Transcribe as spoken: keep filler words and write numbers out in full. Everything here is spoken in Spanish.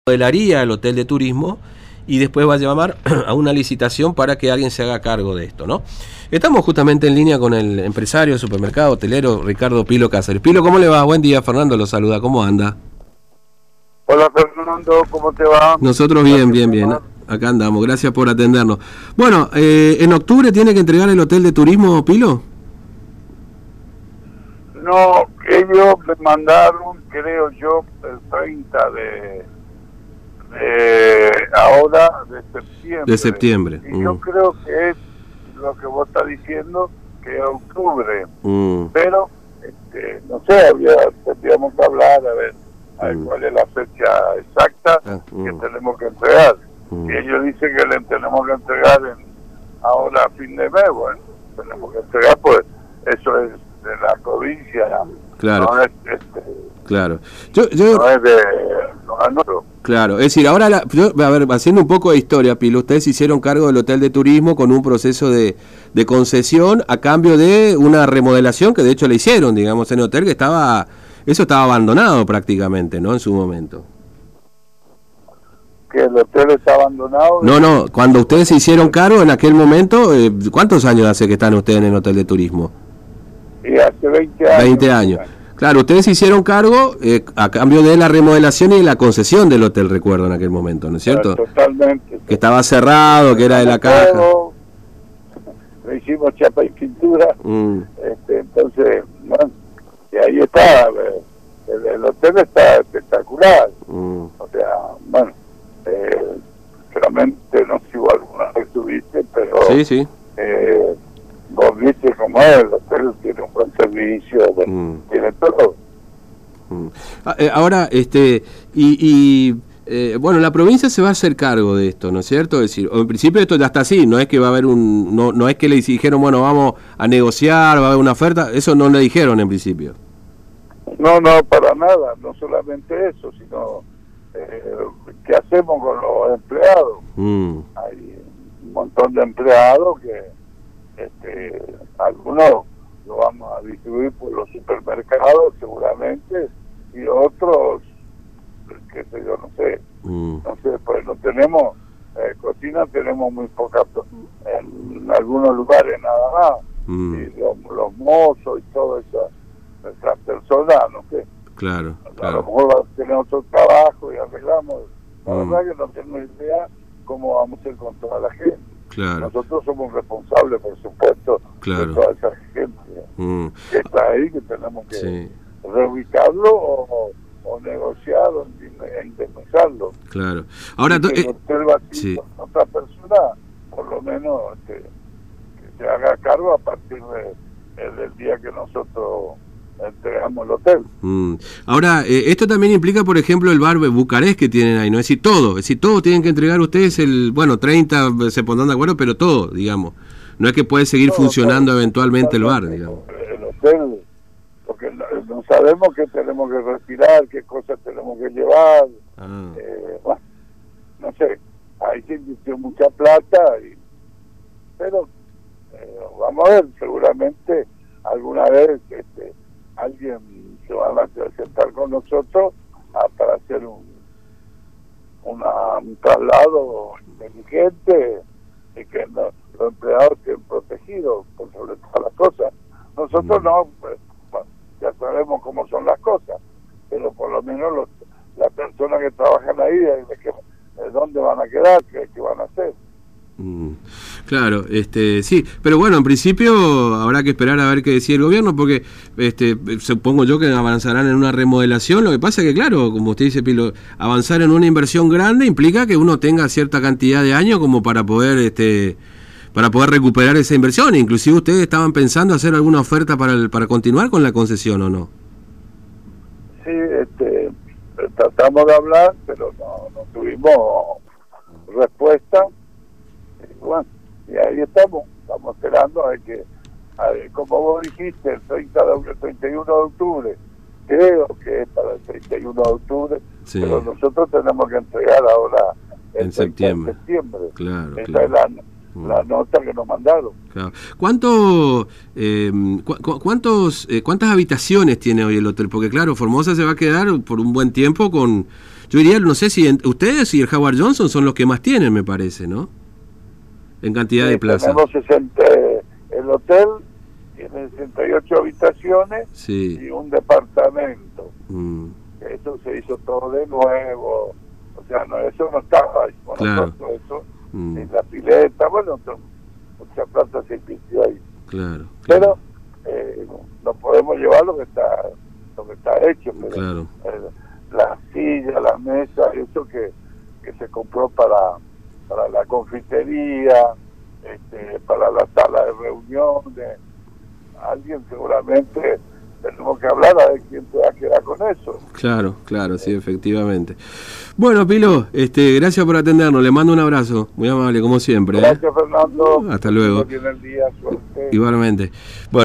remodelaría el hotel de turismo y después va a llamar a una licitación para que alguien se haga cargo de esto, ¿no? Estamos justamente en línea con el empresario, supermercado, hotelero, Ricardo Pilo Cáceres. Pilo, ¿cómo le va? Buen día, Fernando lo saluda, ¿cómo anda? Hola Fernando, ¿cómo te va? Nosotros bien, bien, bien, acá andamos, gracias por atendernos. Bueno, eh, ¿en octubre tiene que entregar el hotel de turismo, Pilo? No, ellos me mandaron, creo yo, el treinta de, de ahora, de septiembre. De septiembre. Y mm. yo creo que es lo que vos estás diciendo, que es octubre. Mm. Pero, este, no sé, había, tendríamos que hablar, a ver, a ver Mm. cuál es la fecha exacta Ah, mm. que tenemos que entregar. Mm. Y ellos dicen que le tenemos que entregar en, ahora a fin de mes. Bueno, tenemos que entregar, pues eso es de la provincia, Claro. no es, este, Claro. Yo, yo... no es de no es nuestro. Claro, es decir, ahora, la, yo, a ver, haciendo un poco de historia, Pilo, ustedes hicieron cargo del hotel de turismo con un proceso de, de concesión a cambio de una remodelación que de hecho le hicieron, digamos, en el hotel que estaba, eso estaba abandonado prácticamente, ¿no? En su momento. Que el hotel está abandonado. No, no, cuando ustedes se hicieron cargo en aquel momento, eh, ¿cuántos años hace que están ustedes en el hotel de turismo? Y hace veinte años. veinte años. Claro, ustedes se hicieron cargo eh, a cambio de la remodelación y de la concesión del hotel, recuerdo, en aquel momento, ¿no es cierto? Totalmente. Que estaba cerrado, que era de la caja. Le hicimos chapa y pintura. Mm. Este, entonces, bueno, y ahí está. El, el hotel está espectacular. Mm. O sea, bueno, eh, realmente no sé si vos alguna vez estuviste, pero... Sí, sí. Eh, vos viste cómo es, el hotel tiene un buen servicio, bueno, Mm. tiene todo. Mm. Ah, eh, ahora, este, y, y eh, bueno, la provincia se va a hacer cargo de esto, ¿no es cierto? Es decir, en principio esto ya está así, no es que va a haber un, no, no es que le dijeron, bueno, vamos a negociar, va a haber una oferta, eso no le dijeron en principio. No, no, para nada, no solamente eso, sino eh, qué hacemos con los empleados. Mm. Hay un montón de empleados que este, algunos lo vamos a distribuir por los supermercados seguramente, y otros, qué sé yo, no sé, Mm. no sé, pues no tenemos, eh, cocina tenemos muy poca, en algunos lugares nada más, Mm. y los, los mozos y todas esas, esas personas, no sé, Claro, a lo claro. mejor va a tener otro trabajo y arreglamos, la Mm. verdad que no tengo idea cómo vamos a ir con toda la gente. Claro, Nosotros somos responsables, por supuesto, Claro. de toda esa gente mm. que está ahí, que tenemos que Sí, reubicarlo o, o negociar o e indemnizarlo. claro. Ahora, Y to- que eh, el hotel va a sí. con otra persona, por lo menos este, que se haga cargo a partir de, eh, del día que nosotros entregamos el hotel. Mm. Ahora, eh, esto también implica, por ejemplo, el bar Bucarest que tienen ahí, ¿no? Es decir, todo, es decir, todo tienen que entregar ustedes el, bueno, treinta se pondrán de acuerdo, pero todo, digamos. No es que puede seguir No, funcionando claro, eventualmente el bar, totalmente, digamos. el hotel, porque no, no sabemos qué tenemos que retirar, qué cosas tenemos que llevar, Ah. eh, bueno, no sé, ahí se invirtió mucha plata, y, pero eh, vamos a ver, seguramente alguna vez este, alguien se va a sentar con nosotros a, para hacer un, una, un traslado inteligente y que no, los empleados estén protegidos por sobre todas las cosas. Nosotros Mm. no, pues, bueno, ya sabemos cómo son las cosas, pero por lo menos los, las personas que trabajan ahí, de, de, que, de dónde van a quedar, qué, qué van a hacer. Mm. Claro, este, sí, pero bueno, en principio habrá que esperar a ver qué decide el gobierno, porque este, supongo yo que avanzarán en una remodelación. Lo que pasa es que, claro, como usted dice, Pilo, avanzar en una inversión grande implica que uno tenga cierta cantidad de años como para poder, este, para poder recuperar esa inversión. Inclusive ustedes estaban pensando hacer alguna oferta para el, para continuar con la concesión, ¿o no? Sí, este, tratamos de hablar, pero no, no tuvimos respuesta. Y bueno, y ahí estamos, estamos esperando a que, a ver, como vos dijiste, el treinta de, el treinta y uno de octubre, creo que es para el treinta y uno de octubre, Sí. pero nosotros tenemos que entregar ahora el En septiembre. de septiembre. Claro, Esa claro. es la, Mm. la nota que nos mandaron. Claro. ¿Cuánto, eh, cu cu cuántos, eh, ¿Cuántas habitaciones tiene hoy el hotel? Porque claro, Formosa se va a quedar por un buen tiempo con... yo diría, no sé si en, ustedes y el Howard Johnson son los que más tienen, me parece, ¿no? En cantidad sí, de plazas. Tenemos sesenta, el hotel tiene sesenta y ocho habitaciones sí. y un departamento. Mm. Eso se hizo todo de nuevo. O sea, no, eso no estaba con claro. nosotros, eso, mm. en la pileta, bueno, mucha plata se invirtió ahí. Claro, Pero claro. eh, no podemos llevar lo que está lo que está hecho, pero claro. eh, la silla, la mesa, eso que, que se compró para, para la confitería, este, para la sala de reuniones, alguien seguramente tenemos que hablar a ver quién se va a quedar con eso. Claro, claro, sí, efectivamente. Bueno, Pilo, este, gracias por atendernos, le mando un abrazo, muy amable como siempre. Gracias, ¿eh? Fernando. Hasta luego. Que tiene el día, suerte. Igualmente. Bueno.